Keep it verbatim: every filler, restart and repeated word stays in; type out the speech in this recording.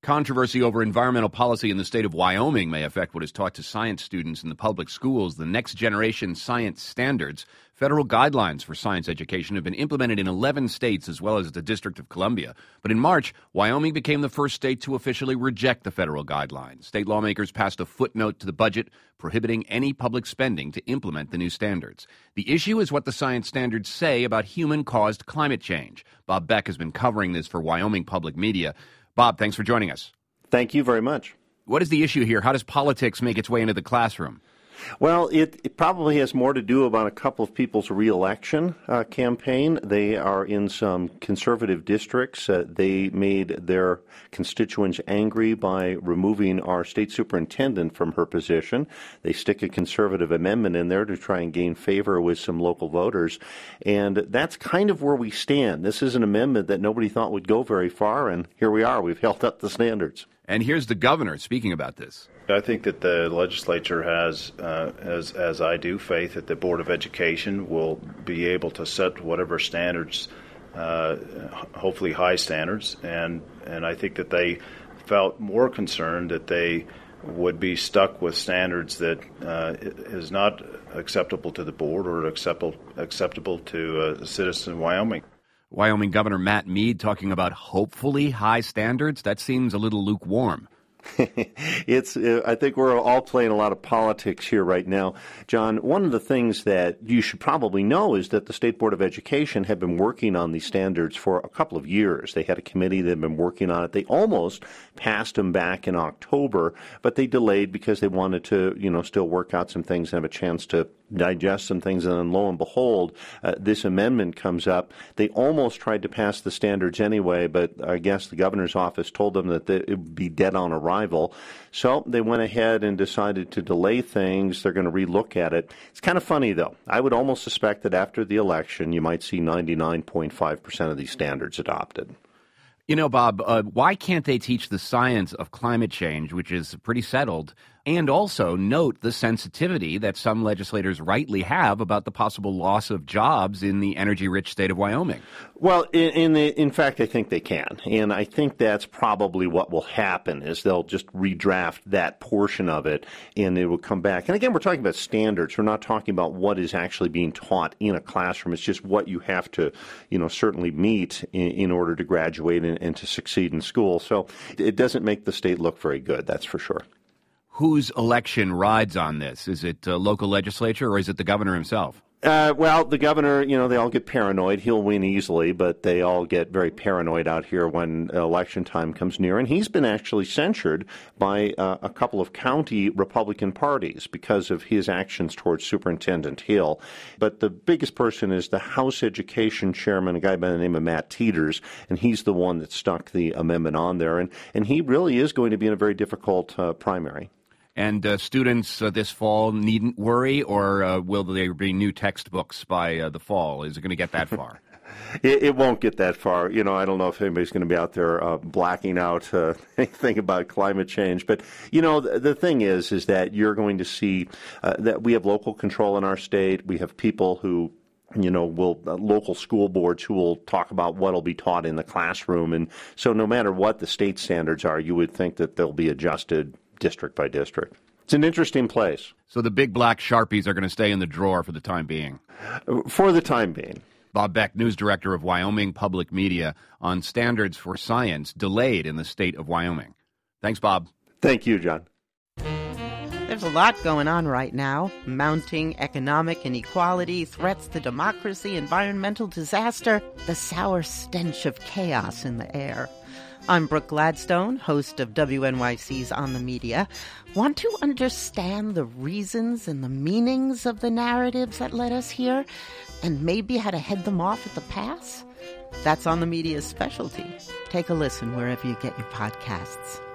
Controversy over environmental policy in the state of Wyoming may affect what is taught to science students in the public schools. The Next Generation Science Standards, federal guidelines for science education, have been implemented in eleven states as well as the District of Columbia. But in March, Wyoming became the first state to officially reject the federal guidelines. State lawmakers passed a footnote to the budget prohibiting any public spending to implement the new standards. The issue is what the science standards say about human-caused climate change. Bob Beck has been covering this for Wyoming Public Media. Bob, thanks for joining us. Thank you very much. What is the issue here? How does politics make its way into the classroom? Well, it, it probably has more to do about a couple of people's reelection uh, campaign. They are in some conservative districts. Uh, they made their constituents angry by removing our state superintendent from her position. They stick a conservative amendment in there to try and gain favor with some local voters. And that's kind of where we stand. This is an amendment that nobody thought would go very far, and here we are. We've held up the standards. And here's the governor speaking about this. I think that the legislature has, uh, as as I do, faith that the Board of Education will be able to set whatever standards, uh, hopefully high standards, and and I think that they felt more concerned that they would be stuck with standards that uh, is not acceptable to the board or acceptable acceptable to uh, citizens in Wyoming. Wyoming Governor Matt Mead talking about hopefully high standards. That seems a little lukewarm. it's. Uh, I think we're all playing a lot of politics here right now. John, one of the things that you should probably know is that the State Board of Education had been working on these standards for a couple of years. They had a committee that had been working on it. They almost passed them back in October, but they delayed because they wanted to, you know, still work out some things and have a chance to digest some things, and then lo and behold, uh, this amendment comes up. They almost tried to pass the standards anyway, but I guess the governor's office told them that it would be dead on arrival. So they went ahead and decided to delay things. They're going to relook at it. It's kind of funny, though. I would almost suspect that after the election, you might see ninety-nine point five percent of these standards adopted. You know, Bob, uh, why can't they teach the science of climate change, which is pretty settled, and also note the sensitivity that some legislators rightly have about the possible loss of jobs in the energy-rich state of Wyoming? Well, in in, the, in fact, I think they can, and I think that's probably what will happen is they'll just redraft that portion of it, and it will come back. And again, we're talking about standards. We're not talking about what is actually being taught in a classroom. It's just what you have to, you know, certainly meet in, in order to graduate and, and to succeed in school. So it doesn't make the state look very good, that's for sure. Whose election rides on this? Is it a local legislature or is it the governor himself? Uh, well, the governor, you know, they all get paranoid. He'll win easily, but they all get very paranoid out here when election time comes near. And he's been actually censured by uh, a couple of county Republican parties because of his actions towards Superintendent Hill. But the biggest person is the House Education Chairman, a guy by the name of Matt Teeters, and he's the one that stuck the amendment on there. And, and he really is going to be in a very difficult uh, primary. And uh, students uh, this fall needn't worry, or uh, will there be new textbooks by uh, the fall? Is it going to get that far? it, it won't get that far. You know, I don't know if anybody's going to be out there uh, blacking out uh, anything about climate change. But, you know, the, the thing is, is that you're going to see uh, that we have local control in our state. We have people who you know, will uh, local school boards who will talk about what will be taught in the classroom. And so no matter what the state standards are, you would think that they'll be adjusted district by district. It's an interesting place. So the big black Sharpies are going to stay in the drawer for the time being? For the time being. Bob Beck, news director of Wyoming Public Media, on standards for science delayed in the state of Wyoming. Thanks, Bob. Thank you, John. There's a lot going on right now. Mounting economic inequality, threats to democracy, environmental disaster, the sour stench of chaos in the air. I'm Brooke Gladstone, host of W N Y C's On the Media. Want to understand the reasons and the meanings of the narratives that led us here, and maybe how to head them off at the pass? That's On the Media's specialty. Take a listen wherever you get your podcasts.